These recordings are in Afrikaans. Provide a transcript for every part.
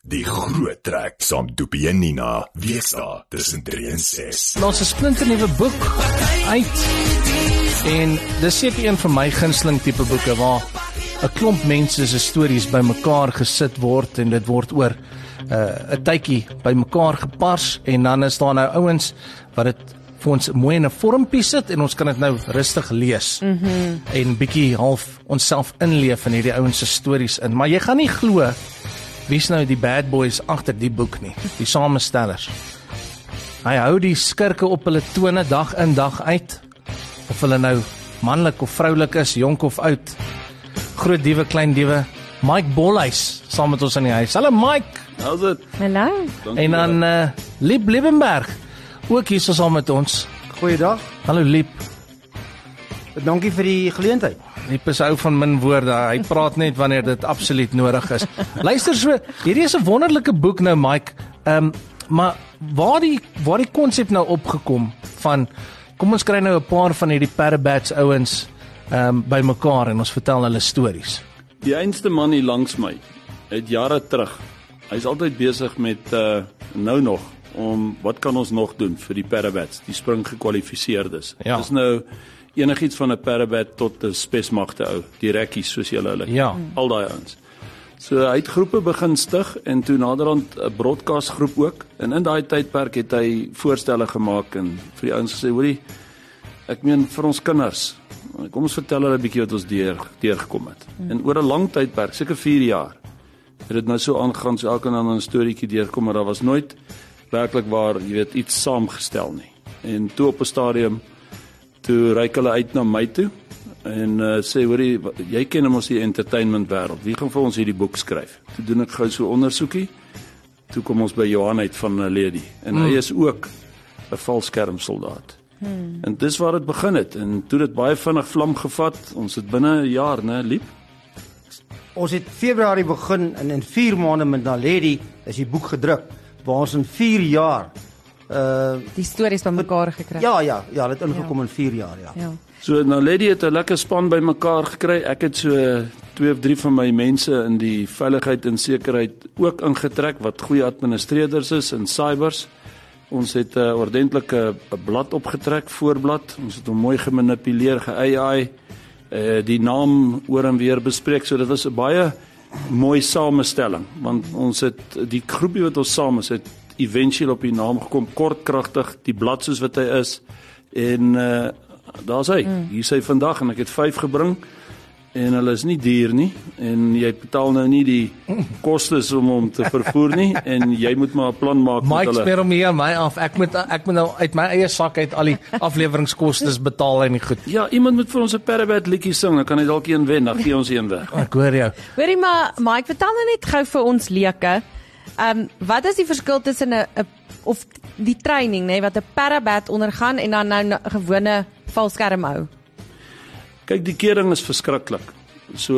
Die groot trek saam Doopie en Nina, weesdae tussen 3 en 6. Ons 'n splinternuwe boek uit en dis seker een van my gunsteling tipe boeke waar 'n klomp mense se stories bymekaar gesit word en dit word oor 'n tydjie bymekaar gepars en dan is daar nou ouens wat dit vir ons mooi in 'n vormpie sit en ons kan dit nou rustig lees en bietjie half onsself inleef in hierdie ouens se stories in. Maar jy gaan nie glo wie's nou die bad boys agter die boek nie, die samestellers. Hy hou die skurke op hulle tone dag in dag uit, of hulle nou manlik of vroulik is, jonk of oud, groot diewe, klein diewe. Mike Bolhuis saam met ons in die huis. Hallo Mike. How's it? Hallo. En dan Liep Liebenberg ook hier saam met ons. Goeiedag. Hallo Liep. Dankie vir die geleentheid. Liep is ou van min woorde. Hy praat net wanneer dit absoluut nodig is. Luister so, hierdie is 'n wonderlike boek nou Mike. Maar waar die konsep nou opgekom van kom ons kry nou 'n paar van hierdie Parabats ouens bymekaar en ons vertel hulle stories. Die einste man hier langs my het jare terug. Hy's altyd besig met nou nog om wat kan ons nog doen vir die Parabats, die springgekwalifiseerdes. Ja. Dis nou enigiets van 'n Parabat tot 'n spesmagte ou, die rekkies soos julle hulle. Ja. Al daai ouens. So hy het groepe begin stig en toe naderhand 'n broadcast groep ook. En in daai tydperk het hy voorstelle gemaak en vir die ouens gesê, hoorie, ek meen vir ons kinders, kom ons vertel hulle 'n bietjie wat ons deurgekom het. En oor 'n lang tydperk, seker 4 jaar, het dit nou so aangegaan, so elke ander 'n storieetjie deurkom, maar daar was nooit werklik waar, jy weet, iets saamgestel nie. En toe op 'n stadium, toe reik hulle uit na my toe en sê, hoorie, jy ken mos die entertainment wêreld, wie gaan vir ons hierdie boek skryf? Toe doen ek gou so ondersoekie, toe kom ons by Johan uit van Lady, en hy is ook 'n valskermsoldaat. En dis waar dit begin het, en toe dit baie vinnig vlam gevat, ons het binne 'n jaar, né, Liep? Ons het Februarie begin en in 4 maande met Naledi is die boek gedruk, waar ons in 4 jaar Die stories van mekaar gekry. Ja, dit ingekom in 4 jaar, ja. So Naledi het 'n lekker span by mekaar gekry. Ek het so 2 of 3 van my mense in die veiligheid en sekerheid ook ingetrek wat goeie administreerders is in cybers. Ons het 'n ordentlike blad opgetrek, voorblad. Ons het hom mooi gemanipuleer, ge-AI, die naam oor en weer bespreek. So dit was 'n baie mooi samestelling, want ons het die groepie wat ons saam is, het eventueel op die naam gekom, kort, kragtig, die blad soos wat hy is, en daar's hy, hier is hy vandag, en ek het 5 gebring, en hulle is nie duur nie, en jy betaal nou nie die kostes om hom te vervoer nie, en jy moet maar 'n plan maak met Mike hulle. smeer hom hier aan my af. Ek moet nou uit my eie sak uit al die afleweringskostes betaal en nie goed. Ja, iemand moet vir ons 'n Parabat liedjie sing, dan kan hy dalk een wen, dan gee ons een weg. Ek hoor jou. Hoorie maar, Mike, vertel nou net gou vir ons leuke. Wat is die verskil tussen of die training, nee, wat 'n Parabat ondergaan en dan nou 'n gewone valskermhou? Kyk, die kering is verskriklik. So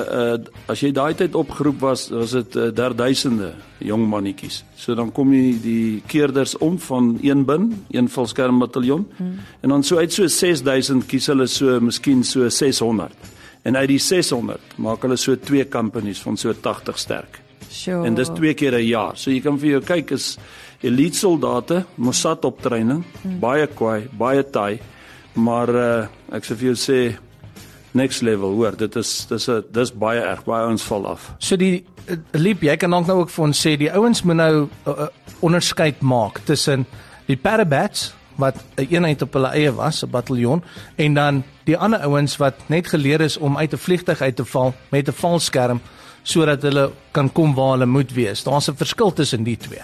as jy daai tyd opgeroep was dit derduisende jong mannetjies. So dan kom die keerders om van een valskermbataljon en dan so uit so 6000 kies hulle so miskien so 600. En uit die 600 maak hulle so 2 companies van so 80 sterk. Sure. En dis 2 keer 'n jaar. So jy kan vir jou kyk, is elite soldate, Mossad optraining, baie kwaai, baie taai, maar ek sê vir jou sê next level, hoor, dis baie erg, baie ouens val af. So die Liep, jy kan dalk nou ook vir ons sê die ouens moet nou onderskeid maak tussen die Parabats wat 'n eenheid op hulle eie was, 'n bataljon, en dan die ander ouens wat net geleer is om uit 'n vliegtuig uit te val met 'n valskerm sodat hulle kan kom waar hulle moet wees. Daar's 'n verskil tussen die twee.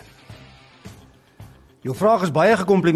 Jou vraag is baie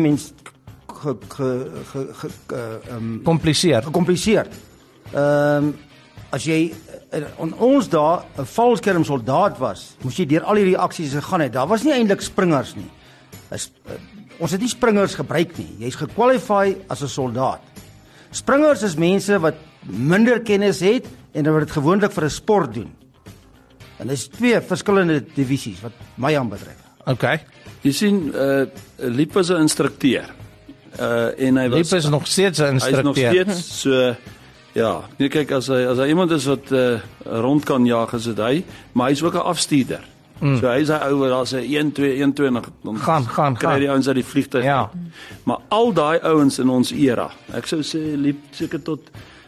gecompliseerd. As jy in ons daar 'n valskermsoldaat was, moes jy deur al hierdie aksies gegaan het. Daar was nie eintlik springers nie. Ons het nie springers gebruik nie. Jy's gekwalifieer as 'n soldaat. Springers is mense wat minder kennis het en wat dit gewoonlik vir 'n sport doen. En dis 2 verskillende divisies wat my aanbetref. Okay. Jy sien, Liep was 'n instrukteur. En hy was Liep is nog steeds 'n instrukteur. Hy is nog steeds so, ja, nee, kyk, as hy iemand is wat rond kan jaag, is dit hy, maar hy's ook 'n afstuurder. So hy is hy ouer, daar's 'n 1-2 dan kry die ouens uit die vliegtuig. Ja. Maar al daai ouens in ons era, ek sou sê liep seker tot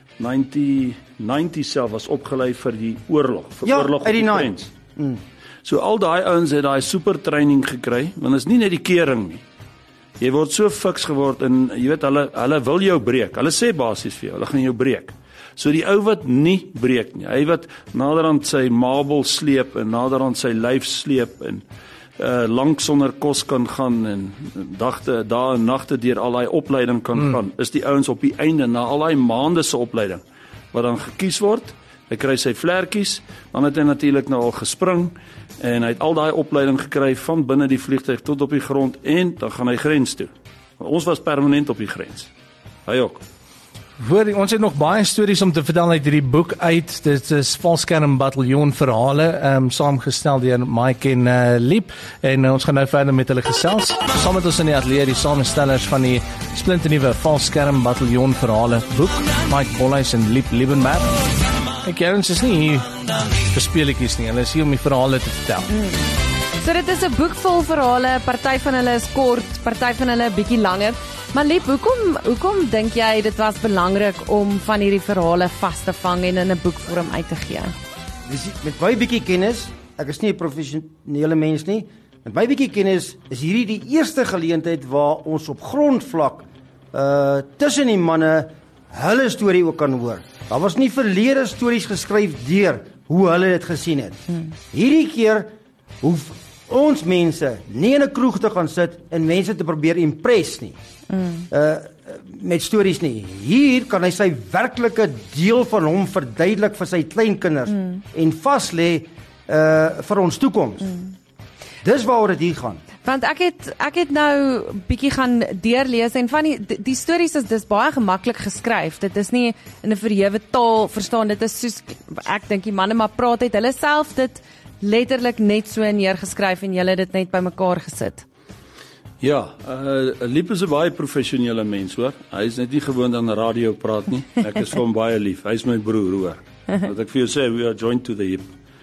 90 self was opgelei vir die oorlog, vir oorlog op die grens. So al daai ouens het daai super training gekry, want is nie net die kering nie. Jy word so fiks geword en jy weet hulle wil jou breek. Hulle sê basies vir jou, hulle gaan jou breek. So die ou wat nie breek nie, hy wat naderhand sy mabel sleep en naderhand sy lyf sleep en lank sonder kos kan gaan en dae en nagte deur al daai opleiding kan gaan, is die ouens op die einde na al daai maande se opleiding wat dan gekies word. Hy kry sy vlekkies, dan het hy natuurlik nou al gespring en hy het al daai opleiding gekry van binne die vliegtuig tot op die grond en dan gaan hy grens toe. Ons was permanent op die grens. Hy ook. Hoor, ons het nog baie stories om te vertel uit hierdie boek uit. Dit is Valskerm Bataljon verhale, saamgestel deur Mike en Liep en ons gaan nou verder met hulle gesels. Saam met ons in die ateljee die samestellers van die splinternuwe Valskerm Bataljon verhale boek, Mike Bolhuis en Liep Liebenberg. Kyk, ons is nie hier vir speletjies nie, hulle is hier om die verhale te vertel. So dit is 'n boek vol verhale, party van hulle is kort, party van hulle 'n bietjie langer. Maar Liep, hoekom dink jy dit was belangrik om van hierdie verhale vas te vang en in 'n boekvorm uit te gee? Met baie bietjie kennis, ek is nie 'n professionele mens nie, met baie bietjie kennis is hierdie die eerste geleentheid waar ons op grondvlak tussen die manne hulle storie ook kan hoor. Daar was nie verlede stories geskryf deur hoe hulle dit gesien het. Hierdie keer hoef ons mense nie in 'n kroeg te gaan sit en mense te probeer impress nie. Met stories nie. Hier kan hy sy werklike deel van hom verduidelik vir sy kleinkinders en vas lê vir ons toekoms. Dis waaroor dit hier gaan. Want ek het nou bietjie gaan deurlees en van die stories is dis baie gemaklik geskryf. Dit is nie in 'n verhewe taal verstaan. Dit is soos ek dink die manne maar praat uit hulle self dit letterlik net so neergeskryf en julle dit net bymekaar gesit. Ja, Liep is 'n baie professionele mens, hoor. Hy is net nie gewoond aan radio praat nie. Ek is vir hom baie lief. Hy is my broer, hoor. Wat ek vir jou sê, we are joined to the hip.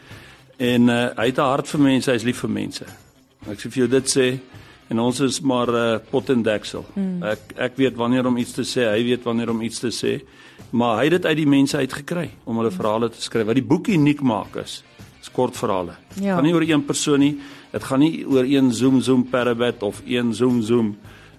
En hy het 'n hart vir mense, hy is lief vir mense. Ek sê vir jou dit sê en ons is maar pot en deksel. Ek weet wanneer om iets te sê, hy weet wanneer om iets te sê, maar hy het dit uit die mense uitgekry om hulle verhale te skryf. Wat die boek uniek maak is kort verhale. Ja. Gaan nie oor een persoon nie. Dit gaan nie oor een zoom parabet of een zoom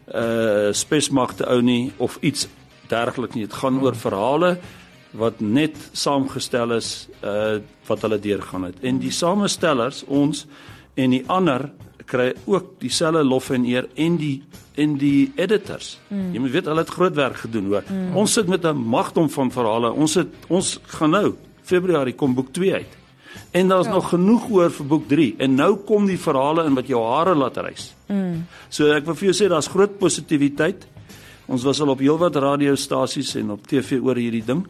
spesmagte ou nie of iets derglik nie. Dit gaan oor verhale wat net saamgestel is wat hulle deurgaan het. En die samestellers, ons en die ander kry ook dieselfde lof en eer en die editors. Jy moet weet hulle het groot werk gedoen, hoor. Ons sit met 'n magdom van verhale. Ons gaan nou Februarie kom boek 2 uit. En daar's nog genoeg oor vir boek 3 en nou kom die verhale in wat jou hare laat rys. So ek wil vir jou sê daar's groot positiwiteit. Ons was al op heelwat radiostasies en op TV oor hierdie ding.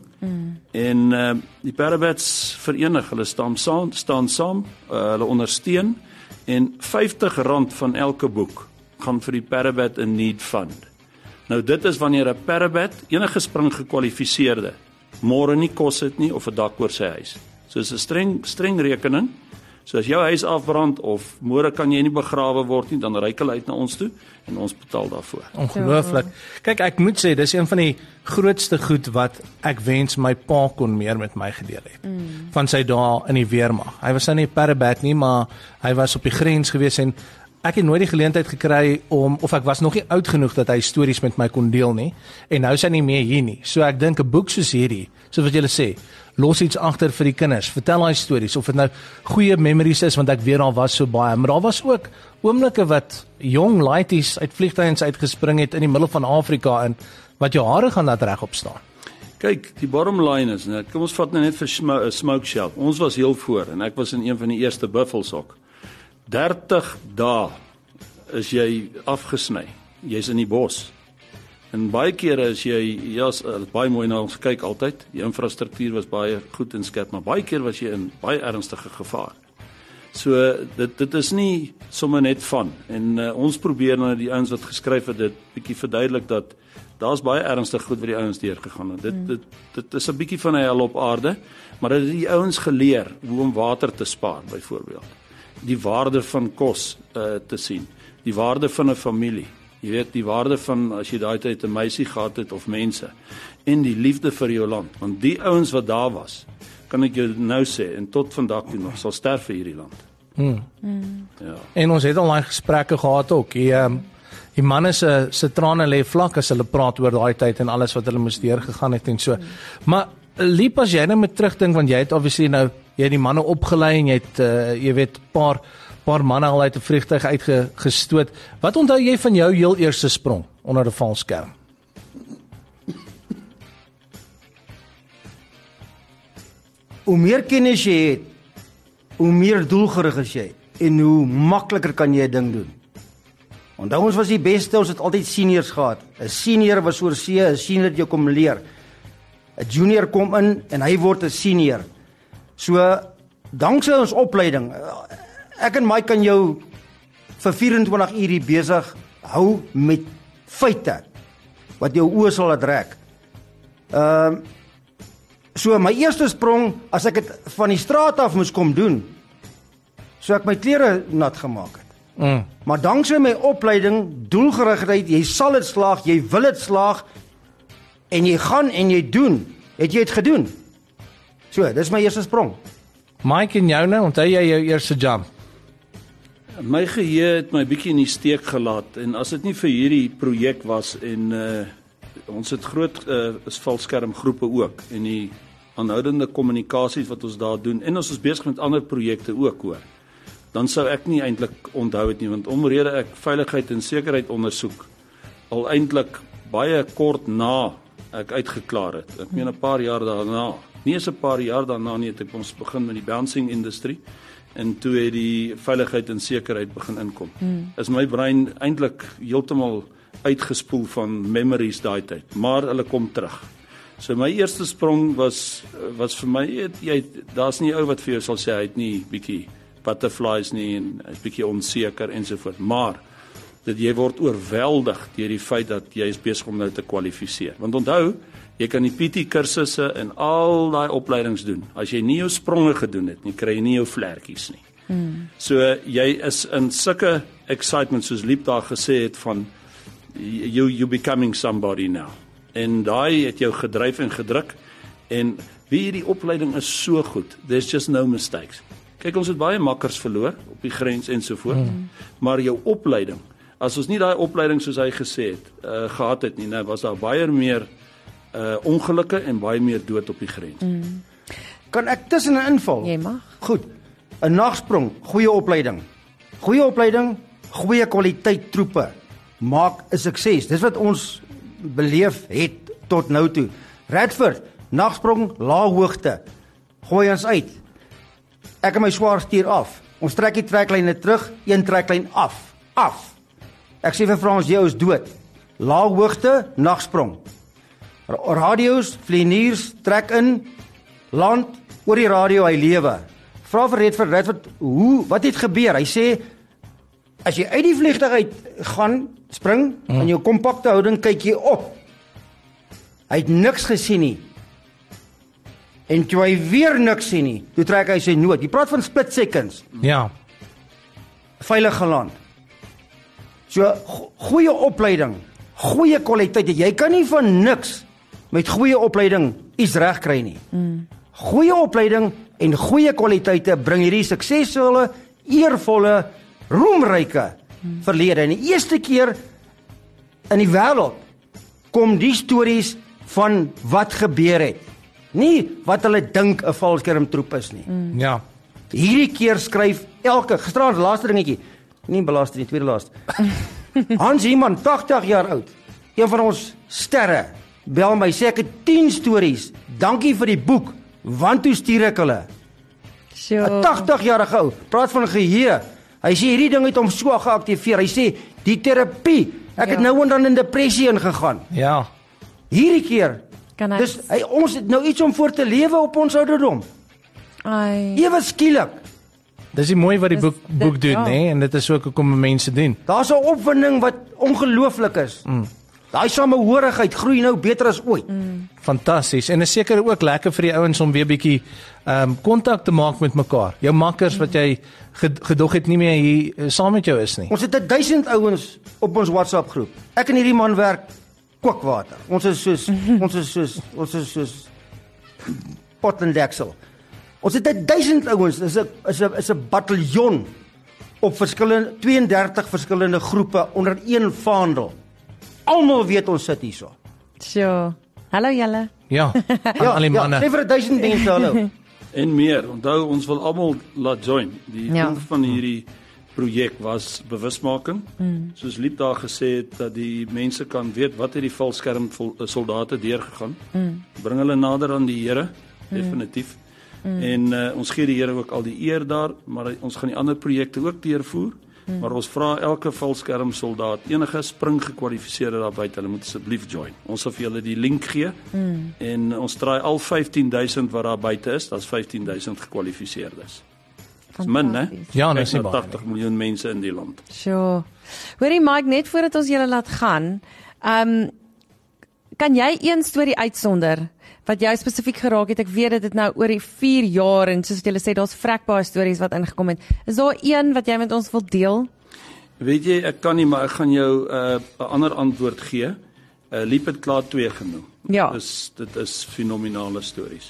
En die Parabats verenig, hulle staan saam, hulle ondersteun en R50 van elke boek gaan vir die Parabat in Need Fund. Nou dit is wanneer 'n Parabat enige spring gekwalifiseerde môre nie kos het nie of 'n dak oor sy huis. So is 'n streng rekening. So as jou huis afbrand of môre kan jy nie begrawe word nie, dan reik hulle uit na ons toe en ons betaal daarvoor. Ongelooflik. Kyk, ek moet sê dis een van die grootste goed wat ek wens my pa kon meer met my gedeel het. Van sy dae in die weermag. Hy was nou nie Parabat nie, maar hy was op die grens gewees en ek het nooit die geleentheid gekry of ek was nog nie oud genoeg dat hy stories met my kon deel nie en nou is hy nie meer hier nie. So ek dink 'n boek soos hierdie, soos wat julle sê, los iets agter vir die kinders. Vertel daai stories of dit nou goeie memories is want ek weet daar was so baie, maar daar was ook oomblikke wat jong laities uit vliegtuie uitgespring het in die middel van Afrika en wat jou hare gaan laat regop staan. Kyk, die bottom line is, kom ons vat nou net vir Smoke Shell. Ons was heel voor en ek was in een van die eerste buffels ook. 30 dae is jy afgesny. Jy's in die bos. En baie kere is jy baie mooi na ons kyk altyd. Die infrastruktuur was baie goed en skerp, maar baie keer was jy in baie ernstige gevaar. So dit is nie sommer net van en ons probeer nou die ouens wat geskryf het dit bietjie verduidelik dat daar's baie ernstig goed wat die ouens deurgegaan het. Dit is 'n bietjie van 'n hel op aarde, maar dit het die ouens geleer hoe om water te spaar byvoorbeeld. die waarde van kos te sien, die waarde van 'n familie. Jy weet, die waarde van as jy daai tyd 'n meisie gehad het of mense en die liefde vir jou land, want die ouens wat daar was, kan ek jou nou sê en tot vandag toe nog sal sterf vir hierdie land. Ja. En ons het al daai gesprekke gehad ook. Die manne se trane lê vlak as hulle praat oor daai tyd en alles wat hulle moes deurgegaan het en so. Maar Liep, as jy nou met terugdink, want jy het obviously nou jy het die manne opgelei en jy het jy weet paar manne al uit 'n vliegtuig uitgestoot. Wat onthou jy van jou heel eerste sprong onder 'n valskerm? Hoe meer kennis jy het, hoe meer doelgerig is jy en hoe makliker kan jy 'n ding doen. Onthou ons was die beste, ons het altyd seniors gehad. 'n Senior was oor see, 'n senior het jou kom leer. 'n Junior kom in en hy word 'n senior. So danksy ons opleiding, ek en Mike kan jou vir 24 uur besig hou met feite wat jou oë sal laat rek. So my eerste sprong, as ek dit van die straat af moes kom doen, so ek my klere nat gemaak het. Maar danksy my opleiding, doelgerigtheid, jy sal dit slaag, jy wil dit slaag, en jy gaan en jy doen, het jy dit gedoen. So, dis my eerste sprong. Mike en jou nou, onthou jy jou eerste jump? My geheue het my bietjie in die steek gelaat, en as dit nie vir hierdie projek was, en ons het groot valskermgroepe ook, en die aanhoudende kommunikasies wat ons daar doen, en ons is besig met ander projekte ook hoor, dan sou ek nie eintlik onthou het nie, want omrede ek veiligheid en sekerheid ondersoek, al eintlik baie kort na ek uitgeklaar het. Ek meen 'n paar jaar daarna, nie eens 'n paar jaar daarna nie, het ek ons begin met die bouncing industrie, en toe het die veiligheid en sekerheid begin inkom. Is my brein eintlik heeltemal uitgespoel van memories daai tyd, maar hulle kom terug. So my eerste sprong was vir my, daar's nie ou wat vir jou sal sê, hy het nie bietjie butterflies nie, en hy is bietjie onseker, ensovoort, maar, dat jy word oorweldig deur die feit dat jy is besig om nou te kwalifiseer. Want onthou, jy kan die PT kursusse en al daai opleidings doen. As jy nie jou spronge gedoen het nie, kry jy nie jou vlekkies nie. So jy is in sulke excitement, soos Liep daar gesê het, van you becoming somebody now. En daai het jou gedryf en gedruk, en wie die opleiding is so goed, there's just no mistakes. Kyk, ons het baie makkers verloor op die grens ensovoort, maar jou opleiding, as ons nie daai opleiding soos hy gesê het, gehad het nie, nou was daar baie meer ongelukke en baie meer dood op die grens. Kan ek tussen 'n inval? Jy mag. Goed. 'n Nagsprong, goeie opleiding. Goeie opleiding, goeie kwaliteit troepe maak 'n sukses. Dis wat ons beleef het tot nou toe. Radford, nagsprong, lae hoogte. Gooi ons uit. Ek en my swaar stuur af. Ons trek die treklyne terug, een treklyn af. Ek sê vir Frans, jy is dood. Lae hoogte, nagsprong. Radio's, vlieniers, trek in, land, oor die radio, hy lewe. Vra vir Radford, wat het gebeur? Hy sê, as jy uit die vliegtuig uit gaan, spring, en jou kompakte houding, kyk jy op. Hy het niks gesien nie. En toe hy weer niks sien nie, toe trek hy sy noot. Jy praat van split seconds. Ja. Veilig geland. So, goeie opleiding, goeie kwaliteit. Jy kan nie van niks met goeie opleiding iets reg kry nie. Goeie opleiding en goeie kwaliteite bring hierdie suksesvolle, eervolle, roemryke verlede. En die eerste keer in die wêreld kom die stories van wat gebeur het. Nie wat hulle dink 'n valskermtroep is nie. Ja. Hierdie keer skryf elke, gisterand laaste dingetjie, nie belasting nie, tweede laaste. Hans Iman, 80 jaar oud, een van ons sterre, bel my, sê ek het 10 stories, dankie vir die boek, want toe stuur ek hulle. 'n 80-jarige ou, praat van geheue. Hy sê hierdie ding het hom so geaktiveer. Hy sê die terapie, ek het nou en dan in depressie ingegaan. Ja. Hierdie keer, dis ons het nou iets om voor te lewe op ons ouderdom. Ewe skielik. Dis mooi wat die boek doen, hè, en dit is ook hoekom mense doen. Daar's 'n opwinding wat ongelooflik is. Daai samehorigheid groei nou beter as ooit. Fantasties. En is seker ook lekker vir die ouens om weer bietjie kontak te maak met mekaar. Jou makkers wat jy gedog het nie meer hier saam met jou is nie. Ons het 1000 ouens op ons WhatsApp groep. Ek en hierdie man werk kookwater. Ons is soos pot en deksel. Ons het 1000 ouens, is 'n bataljon op 32 verskillende groepe onder een vaandel. Almal weet ons sit hierso. Sjoe. Hallo julle. Ja, aan al die manne. Sê vir 1000 mense hallo. En meer, onthou ons wil almal laat join. Die Ja. doel van hierdie projek was bewusmaking. Soos Liep daar gesê het dat die mense kan weet wat het die valskerm soldate deurgegaan. Bring hulle nader aan die Here, definitief. En ons gee die Here ook al die eer daar, maar ons gaan die ander projekte ook deurvoer. Maar ons vra elke valskerm soldaat, enige springgekwalifiseerde daar buite, hulle moet asseblief join. Ons sal vir julle die link gee. En ons traai al 15000 wat daar buite is, daar's 15000 gekwalifiseerdes. Dis min, né? Ja, Kyk dis nie na baie 80 miljoen mense in die land. Sjoe. Hoorie Mike, net voordat ons julle laat gaan, kan jy een storie uitsonder wat jou spesifiek geraak het? Ek weet dit het nou oor die 4 jaar en soos wat julle sê, daar's vrekbaar stories wat ingekom het. Is daar een wat jy met ons wil deel? Weet jy, ek kan nie, maar ek gaan jou 'n ander antwoord gee. Liep het klaar 2 genoem. Ja. Dit is fenominale stories.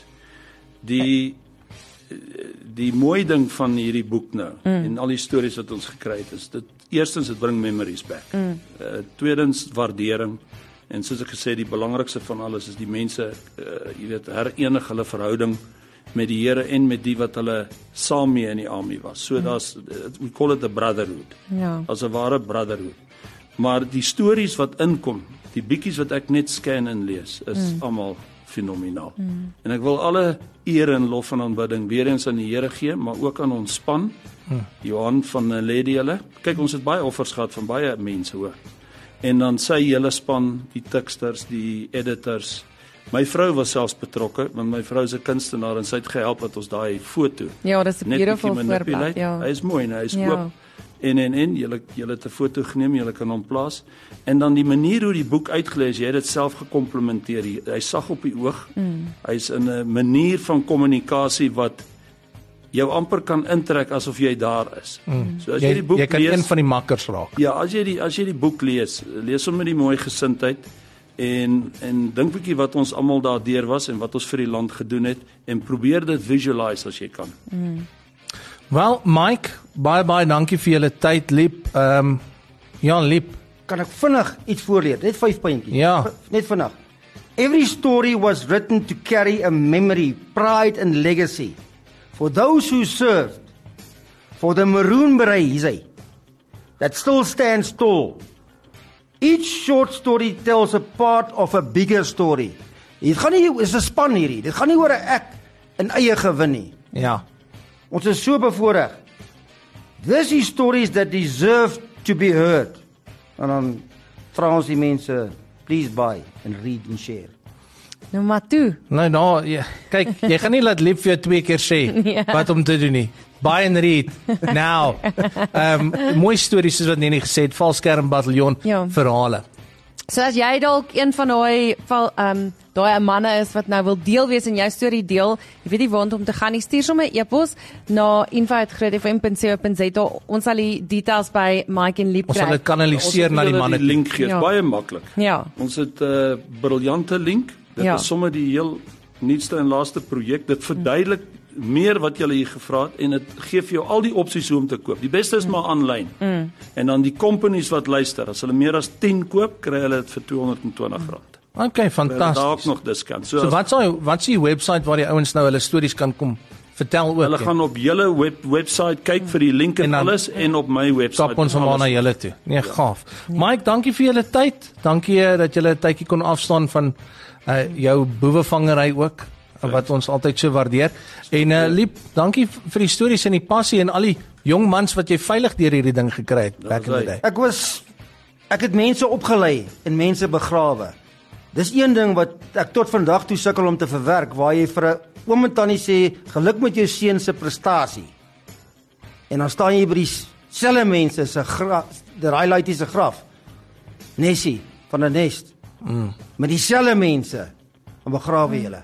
Die mooi ding van hierdie boek nou en al die stories wat ons gekry het is dit eerstens dit bring memories back. Tweedens waardering. En soos ek gesê, die belangrikste van alles is die mense, jy weet, herenig hulle verhouding met die Here en met die wat hulle saam mee in die army was. So we call it a brotherhood. Ja. As 'n ware brotherhood. Maar die stories wat inkom, die bietjies wat ek net scan en lees, is almal fenomenaal. En ek wil alle eer en lof en aanbidding weer eens aan die Here gee, maar ook aan ons span, Johan van Lady hulle. Kyk, ons het baie offers gehad van baie mense hoor. En dan sy hele span, die teksters, die editors. My vrou was selfs betrokke, want my vrou is 'n kunstenaar en sy het gehelp dat ons daai foto Ja, dis 'n net beautiful bietjie voorblad, manipulate. ja. Hy is mooi, hy is Ja. oop. En julle het 'n foto geneem, julle kan hom plaas. En dan die manier hoe die boek uitgelê is, jy het dit self gekomplementeer. Hy sag op die oog. Hy's in 'n manier van kommunikasie wat jou amper kan intrek asof jy daar is. So as jy die boek jy kan lees, een van die makkers raak. ja, as jy die boek lees hom met die mooi gesindheid en dink bietjie wat ons almal daardeur was en wat ons vir die land gedoen het en probeer dit visualize as jy kan. Wel, Mike, baie dankie vir julle tyd, Liep. Ja, Liep. Kan ek vinnig iets voorlees? Net 5 puntjies. Ja. Net vinnig. Every story was written to carry a memory, pride and legacy. For those who served, for the Maroon Beret, he say, that still stands tall. Each short story tells a part of a bigger story. Dit gaan nie, is 'n span hierdie. Dit gaan nie oor 'n ek in eie gewin nie. Ja. Ons is so bevoorreg. This is stories that deserve to be heard. En dan vra ons die mense, please buy and read and share. Nou maar toe. Nou, ja, kyk, jy gaan nie laat Liep vir jou 2 keer sê wat om te doen nie. Buy and read. Now. Mooi stories soos wat Nenie gesê het, Valskerm Bataljon Ja. verhale. So as jy dalk een van daai manne is wat nou wil deel wees en jou storie deel, jy weet nie waar om te gaan nie, stuur sommer 'n e-pos na info@grootfm.co.za. Ons sal die details by Mike en Liep Ons sal kry. dit kanaliseer na die manne. Die link gee, Ja. baie maklik. Ja. Ons het 'n briljante link. Dit Ja. is sommer die heel nuutste en laaste projek. Dit verduidelik meer wat jy hier gevra het en dit gee vir jou al die opsies hoe om te koop. Die beste is maar aanlyn. En dan die companies wat luister, as hulle meer as 10 koop, kry hulle dit vir R220. Okay, Daar fantasties. ook nog diskant. So wat is die webwerf waar die ouens nou hulle stories kan kom vertel ook? hulle gaan op julle website kyk vir die link en En dan alles en op my website. stap ons hom maar na julle toe. Nee, gaaf. Mike, dankie vir julle tyd. Dankie dat julle 'n tydjie kon afstaan van jou boewevangery ook, wat ons altyd so waardeer. En Liep, dankie vir die stories en die passie en al die jong mans wat jy veilig deur hierdie ding gekry het back in the day. Ek het mense opgelei en mense begrawe. Dis een ding wat ek tot vandag toe sukkel om te verwerk, waar jy vir 'n oom en tannie sê geluk met jou seun se prestasie. En dan staan jy by dieselfde mense se graf, die highlightie se graf. Nessie, van 'n nes. Met dieselfde mense om begrawe julle.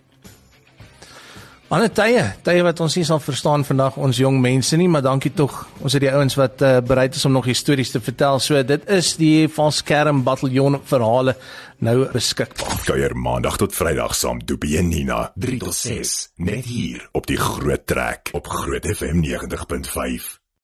Ander tye wat ons nie sal verstaan vandag, ons jong mense nie, maar dankie tog, ons het die ouens wat bereid is om nog stories te vertel, so dit is die Van Skerm Bataljon verhale nou beskikbaar. Kuier maandag tot Vrydag saam Doopie en Nina, 3 tot 6, net hier op die Groot Trek op Groot FM 90.5.